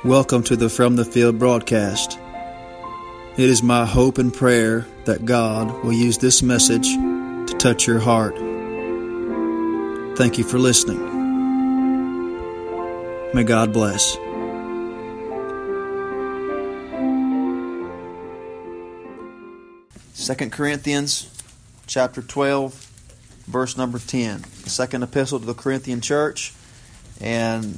Welcome to the From the Field broadcast. It is my hope and prayer that God will use this message to touch your heart. Thank you for listening. May God bless. Second Corinthians chapter 12, verse number 10. The second epistle to the Corinthian church. And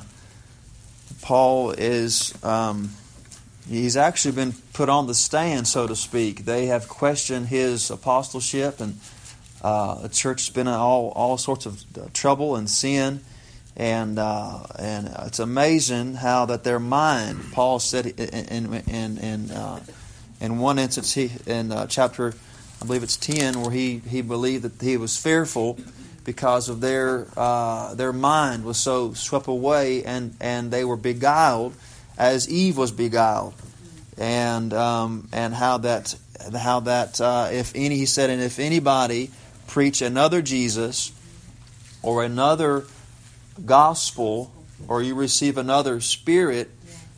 Paul is, he's actually been put on the stand, so to speak. They have questioned his apostleship, and the church has been in all sorts of trouble and sin. And it's amazing how that their mind, Paul said in one instance, in chapter, I believe it's 10, where he believed that he was fearful because of their mind was so swept away, and they were beguiled as Eve was beguiled, and how that he said, and if anybody preach another Jesus or another gospel, or you receive another spirit,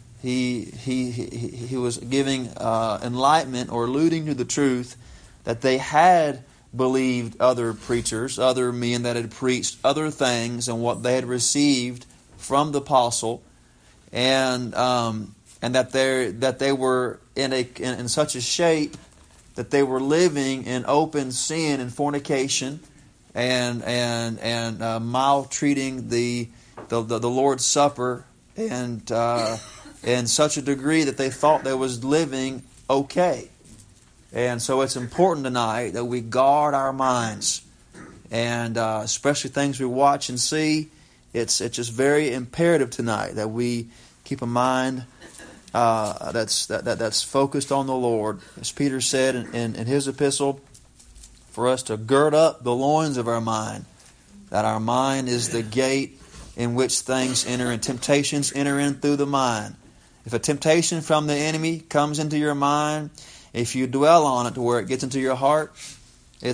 he was giving enlightenment or alluding to the truth that they had believed other preachers, other men that had preached other things and what they had received from the apostle, and that they were in such a shape that they were living in open sin and fornication, and maltreating the Lord's Supper, and in such a degree that they thought they was living okay. And so it's important tonight that we guard our minds, and especially things we watch and see. It's just very imperative tonight that we keep a mind that's focused on the Lord. As Peter said in his epistle, for us to gird up the loins of our mind, that our mind is the gate in which things enter and temptations enter in through the mind. If a temptation from the enemy comes into your mind, if you dwell on it to where it gets into your heart, there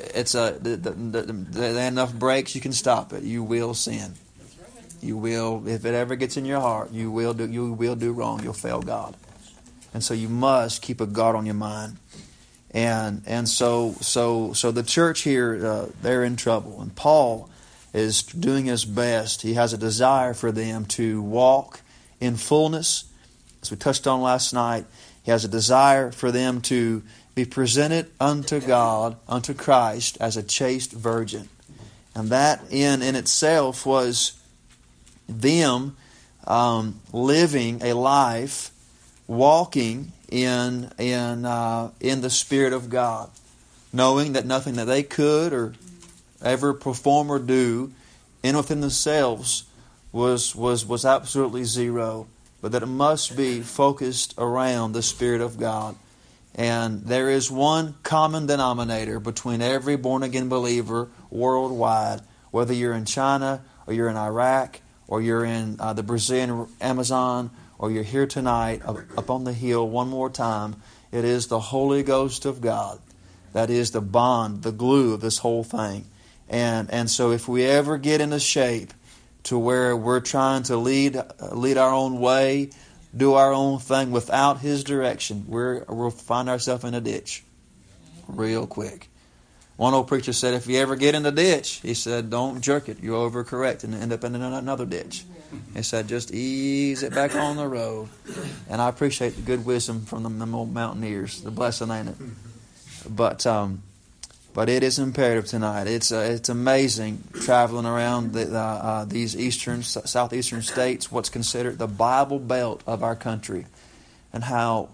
are enough breaks you can stop it. You will sin. You will, if it ever gets in your heart, you will do wrong. You'll fail God, and so you must keep a guard on your mind. And so the church here, they're in trouble, and Paul is doing his best. He has a desire for them to walk in fullness, as we touched on last night. He has a desire for them to be presented unto God, unto Christ, as a chaste virgin. And that in itself was them living a life, walking in the Spirit of God, knowing that nothing that they could or ever perform or do in within themselves was absolutely zero, but that it must be focused around the Spirit of God. And there is one common denominator between every born-again believer worldwide, whether you're in China or you're in Iraq or you're in the Brazilian Amazon or you're here tonight up on the hill one more time. It is the Holy Ghost of God. That is the bond, the glue of this whole thing. And so if we ever get into shape to where we're trying to lead our own way, do our own thing without His direction, we'll find ourselves in a ditch real quick. One old preacher said, if you ever get in the ditch, he said, don't jerk it. You'll overcorrect and end up in another ditch. He said, just ease it back on the road. And I appreciate the good wisdom from them old mountaineers. The blessing, ain't it? But it is imperative tonight. It's amazing traveling around these southeastern states, what's considered the Bible Belt of our country, and how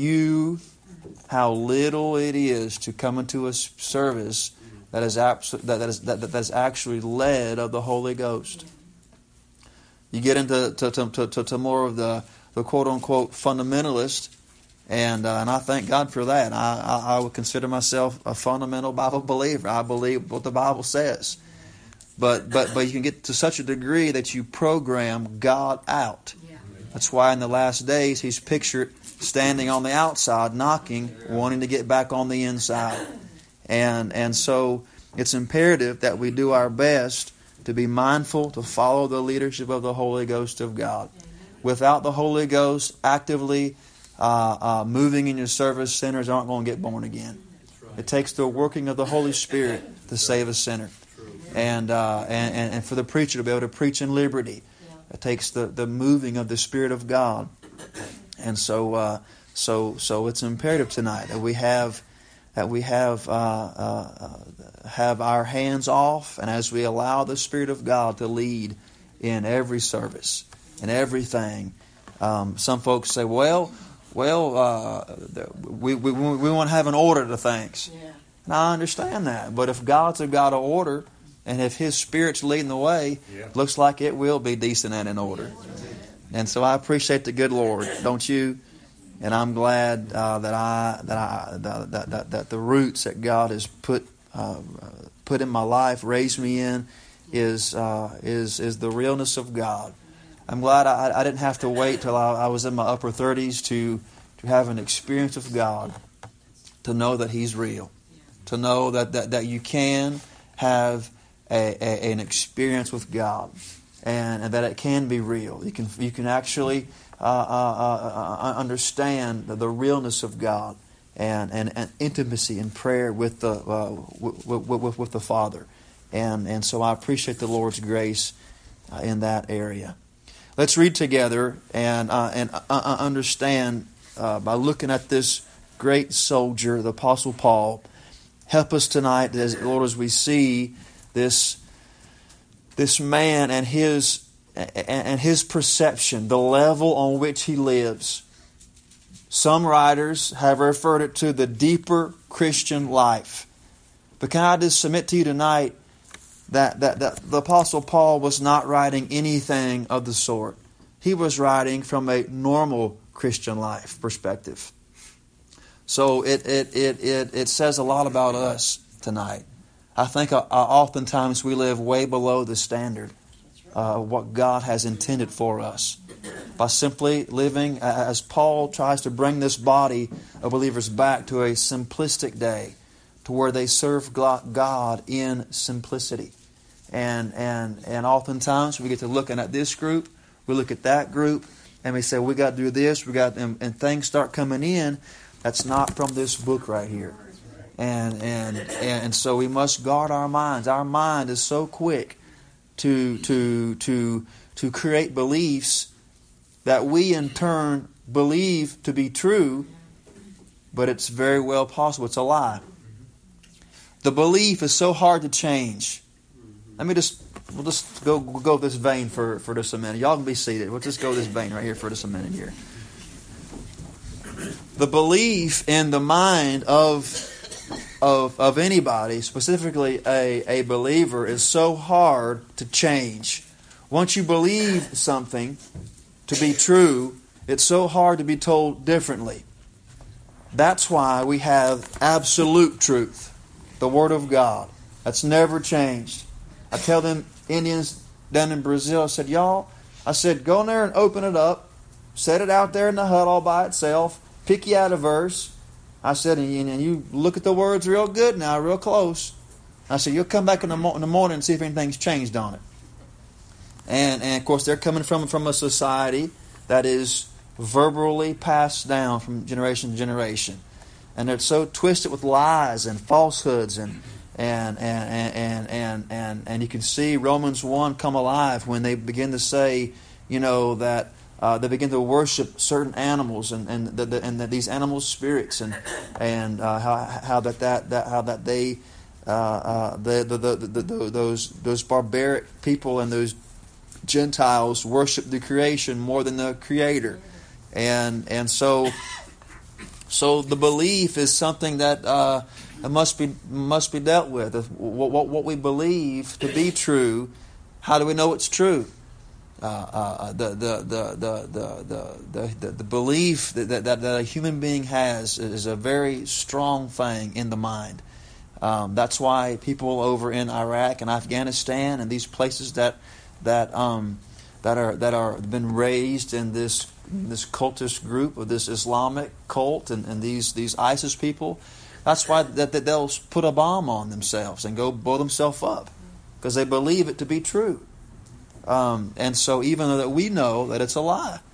little it is to come into a service that is actually led of the Holy Ghost. You get into more of the quote unquote fundamentalist. And I thank God for that. I would consider myself a fundamental Bible believer. I believe what the Bible says. But you can get to such a degree that you program God out. That's why in the last days He's pictured standing on the outside, knocking, wanting to get back on the inside. And so it's imperative that we do our best to be mindful, to follow the leadership of the Holy Ghost of God. without the Holy Ghost actively moving in your service, sinners aren't going to get born again. It takes the working of the Holy Spirit to save a sinner, and for the preacher to be able to preach in liberty. It takes the moving of the Spirit of God, and so it's imperative tonight that we have our hands off, and as we allow the Spirit of God to lead in every service, in everything. Some folks say, we want to have an order to things. Yeah. And I understand that. But if God's a God of order, and if His Spirit's leading the way, looks like it will be decent and in order. And so I appreciate the good Lord, don't you? And I'm glad that the roots that God has put in my life, raised me in, is the realness of God. I'm glad I didn't have to wait till I was in my upper 30s to have an experience of God, to know that He's real, to know that you can have an experience with God, and that it can be real. You can actually understand the realness of God and intimacy and prayer with the Father, and so I appreciate the Lord's grace in that area. Let's read together and understand by looking at this great soldier, the Apostle Paul. Help us tonight, Lord, as we see this man and his perception, the level on which he lives. Some writers have referred it to the deeper Christian life. But can I just submit to you tonight that the Apostle Paul was not writing anything of the sort. He was writing from a normal Christian life perspective. So it says a lot about us tonight. I think oftentimes we live way below the standard of what God has intended for us, by simply living, as Paul tries to bring this body of believers back to a simplistic day, to where they serve God in simplicity. And oftentimes we get to looking at this group, we look at that group, and we say, we got to do this, and things start coming in. That's not from this book right here. And so we must guard our minds. Our mind is so quick to create beliefs that we in turn believe to be true, but it's very well possible it's a lie. The belief is so hard to change. We'll just go this vein for just a minute. Y'all can be seated. We'll just go this vein right here for just a minute here. The belief in the mind of anybody, specifically a believer, is so hard to change. Once you believe something to be true, it's so hard to be told differently. That's why we have absolute truth, the Word of God. That's never changed. I tell them Indians down in Brazil, I said, y'all, go in there and open it up, set it out there in the hut all by itself, pick you out a verse. I said, and you look at the words real good now, real close. I said, you'll come back in the morning and see if anything's changed on it. And of course, they're coming from a society that is verbally passed down from generation to generation, and it's so twisted with lies and falsehoods, and you can see Romans 1 come alive when they begin to say, that they begin to worship certain animals and that these animal spirits and how those barbaric people and those Gentiles worship the creation more than the Creator, and so the belief is something that must be dealt with. What we believe to be true, how do we know it's true? The belief that a human being has is a very strong thing in the mind. That's why people over in Iraq and Afghanistan and these places that are been raised in this cultist group of this Islamic cult and these ISIS people, that's why that they'll put a bomb on themselves and go blow themselves up, because they believe it to be true. And so even though that we know that it's a lie,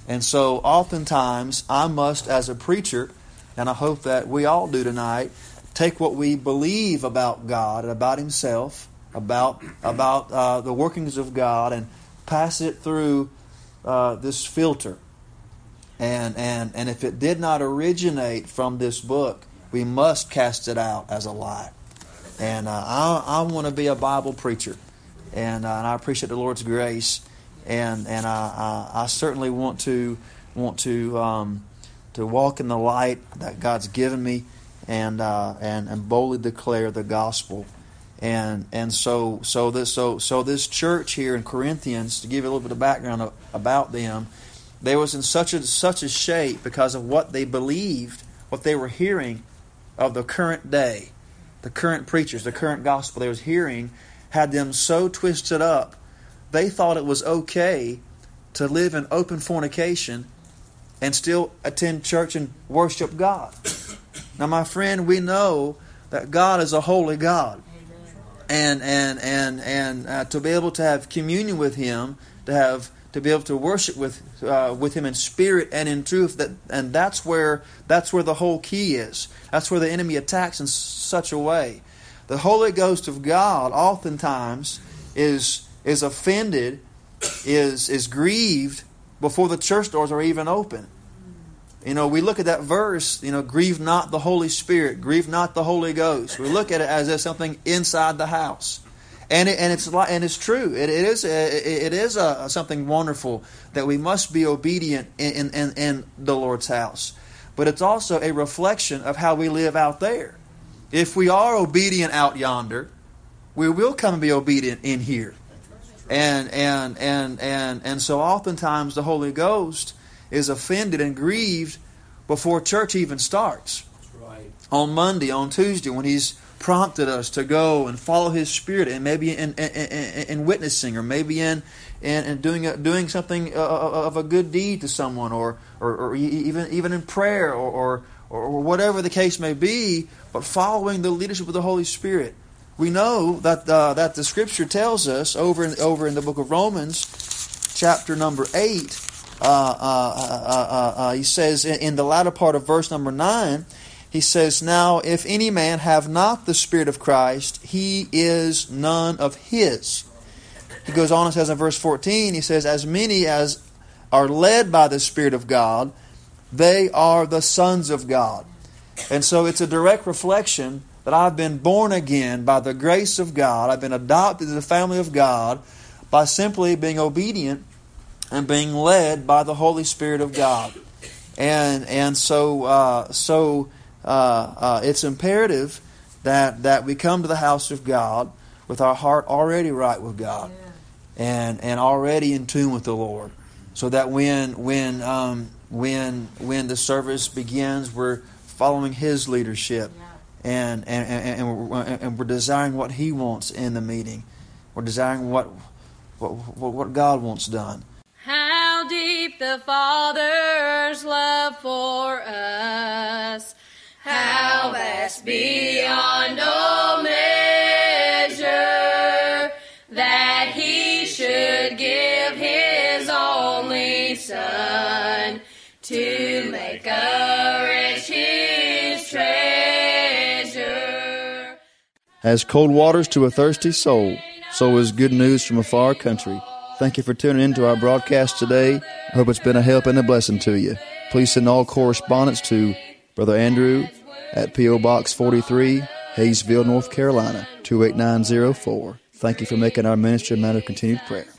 And so oftentimes I must, as a preacher, and I hope that we all do tonight, take what we believe about God, about Himself, about the workings of God, and pass it through this filter. And if it did not originate from this book, we must cast it out as a lie. And I want to be a Bible preacher, and I appreciate the Lord's grace, and I certainly want to walk in the light that God's given me, and boldly declare the gospel. And so this church here in Corinthians, to give you a little bit of background about them, they was in such a shape because of what they believed, what they were hearing of the current day. The current preachers, the current gospel they was hearing had them so twisted up, they thought it was okay to live in open fornication and still attend church and worship God. Now, my friend, we know that God is a holy God. And to be able to have communion with Him, to be able to worship with Him in spirit and in truth, and that's where the whole key is. That's where the enemy attacks in such a way. The Holy Ghost of God oftentimes is offended, is grieved before the church doors are even open. We look at that verse, grieve not the Holy Spirit, grieve not the Holy Ghost. We look at it as if something inside the house. And it's true. It is something wonderful that we must be obedient in the Lord's house. But it's also a reflection of how we live out there. If we are obedient out yonder, we will come and be obedient in here. And so oftentimes the Holy Ghost is offended and grieved before church even starts. Right. On Monday, on Tuesday, when He's prompted us to go and follow His Spirit, and maybe in witnessing, or maybe in doing something of a good deed to someone, or even in prayer, or whatever the case may be, but following the leadership of the Holy Spirit. We know that the Scripture tells us over in the book of Romans, chapter number 8. He says in the latter part of verse number 9. He says, "Now if any man have not the Spirit of Christ, he is none of His." He goes on and says in verse 14, he says, "As many as are led by the Spirit of God, they are the sons of God." And so it's a direct reflection that I've been born again by the grace of God. I've been adopted to the family of God by simply being obedient and being led by the Holy Spirit of God. And so it's imperative that we come to the house of God with our heart already right with God, and already in tune with the Lord, so that when the service begins, we're following His leadership, and we're desiring what He wants in the meeting. We're desiring what God wants done. How deep the Father's love for us, how vast beyond all measure, that He should give His only Son to make us rich His treasure. As cold waters to a thirsty soul, so is good news from a far country. Thank you for tuning in to our broadcast today. I hope it's been a help and a blessing to you. Please send all correspondence to Brother Andrew at P.O. Box 43, Hayesville, North Carolina, 28904. Thank you for making our ministry a matter of continued prayer.